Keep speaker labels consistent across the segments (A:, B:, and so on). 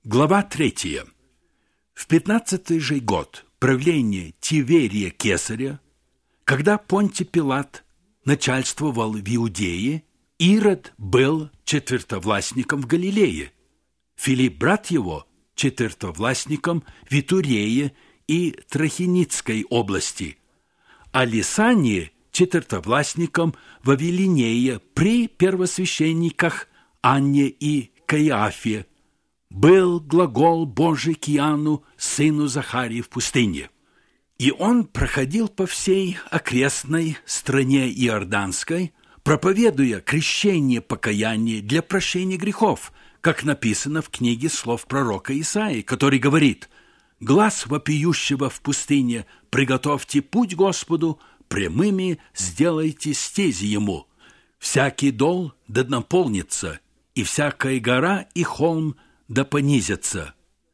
A: Глава 3. В 15-й же год правления Тиверия Кесаря, когда Понтий Пилат начальствовал в Иудее, Ирод был четвертовластником в Галилее, Филипп, брат его, четвертовластником в Итурее и Трахиницкой области, а Лисание четвертовластником в Авелинее при первосвященниках Анне и Каиафе. Был глагол Божий к Иоанну, сыну Захарии, в пустыне. И он проходил по всей окрестной стране Иорданской, проповедуя крещение покаяния для прощения грехов, как написано в книге слов пророка Исаии, который говорит: «Глас вопиющего в пустыне, приготовьте путь Господу, прямыми сделайте стези ему. Всякий дол да наполнится, и всякая гора и холм да понизятся.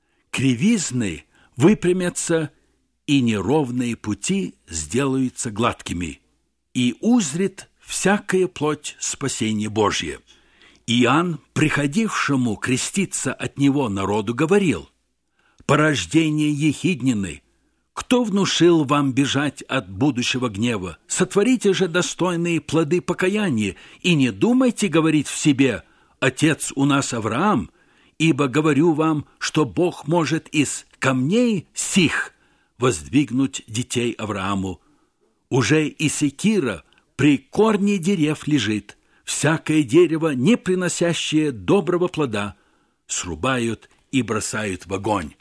A: Кривизны выпрямятся, и неровные пути сделаются гладкими, и узрит всякая плоть спасение Божье». Иоанн, приходившему креститься от него народу, говорил: «Порождение ехиднины, кто внушил вам бежать от будущего гнева? Сотворите же достойные плоды покаяния, и не думайте говорить в себе: отец у нас Авраам, ибо говорю вам, что Бог может из камней сих воздвигнуть детей Аврааму. Уже и секира при корне дерев лежит, всякое дерево, не приносящее доброго плода, срубают и бросают в огонь».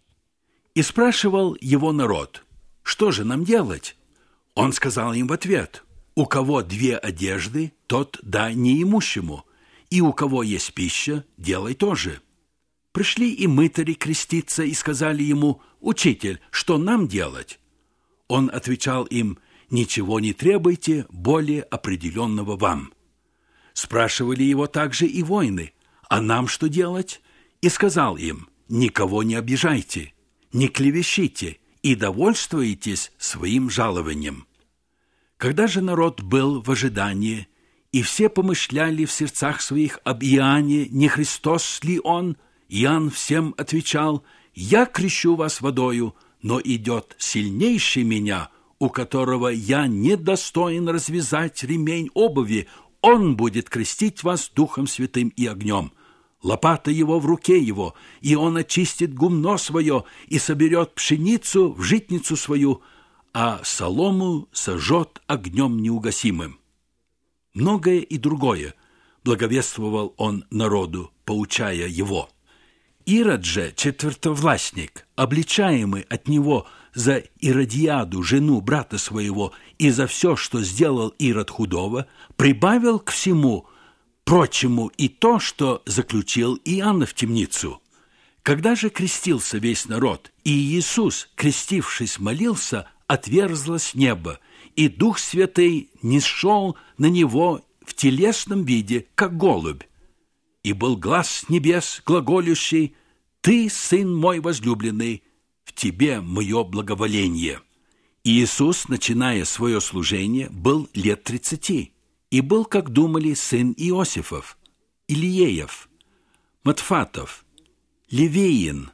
A: И спрашивал его народ: «Что же нам делать?» Он сказал им в ответ: «У кого две одежды, тот дай неимущему, и у кого есть пища, делай то же». Пришли и мытари креститься и сказали ему: «Учитель, что нам делать?» Он отвечал им: «Ничего не требуйте более определенного вам». Спрашивали его также и воины: «А нам что делать?» И сказал им: «Никого не обижайте, не клевещите и довольствуйтесь своим жалованием». Когда же народ был в ожидании, и все помышляли в сердцах своих об Иоанне, не Христос ли он, Иоанн всем отвечал: «Я крещу вас водою, но идет сильнейший меня, у которого я недостоин развязать ремень обуви. Он будет крестить вас Духом Святым и огнем. Лопата его в руке его, и он очистит гумно свое и соберет пшеницу в житницу свою, а солому сожжет огнем неугасимым». Многое и другое благовествовал он народу, поучая его. Ирод же, четвертовластник, обличаемый от него за Иродиаду, жену брата своего, и за все, что сделал Ирод худого, прибавил к всему прочему и то, что заключил Иоанна в темницу. Когда же крестился весь народ, и Иисус, крестившись, молился, отверзлось небо, и Дух Святый нисшел на него в телесном виде, как голубь. И был глас с небес, глаголющий: «Ты, Сын мой возлюбленный, в тебе мое благоволение». Иисус, начиная свое служение, был лет 30, и был, как думали, сын Иосифов, Илиеев, Матфатов, Левиин,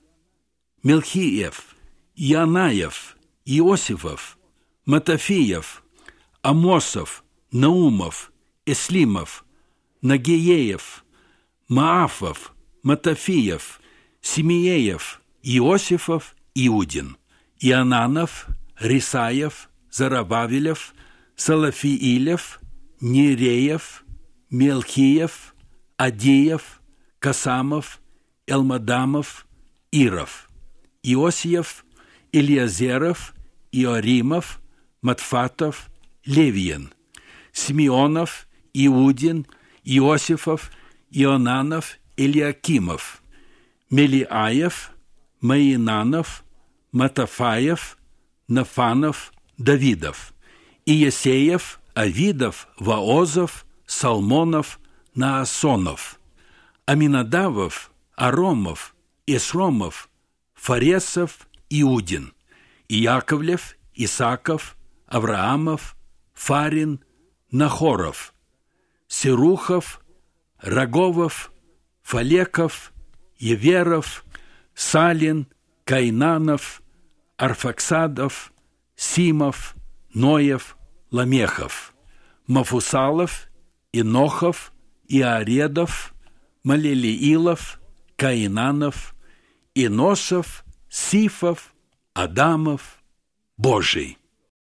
A: Мелхиев, Иоаннаев, Иосифов, Матафиев, Амосов, Наумов, Эслимов, Нагиеев, Маафов, Матафиев, Симеев, Иосифов, Иудин, Иоаннанов, Рисаев, Зарававелев, Салафиилев, Нереев, Мелхиев, Адиев, Касамов, Элмадамов, Иров, Иосиев, Илиазеров, Иоримов, Матфатов, Левиин, Симеонов, Иудин, Иосифов, Ионанов, Илиакимов, Мелиаев, Маинанов, Матафаев, Нафанов, Давидов, Иесеев, Авидов, Ваозов, Салмонов, Наасонов, Аминадавов, Аромов, Исромов, Фаресов, Иудин, Иаковлев, Исаков, Авраамов, Фарин, Нахоров, Серухов, Роговов, Фалеков, Еверов, Салин, Каинанов, Арфаксадов, Симов, Ноев, Ламехов, Мафусалов, Инохов, Иаредов, Малелиилов, Каинанов, Иносов, Сифов, Адамов, Божий.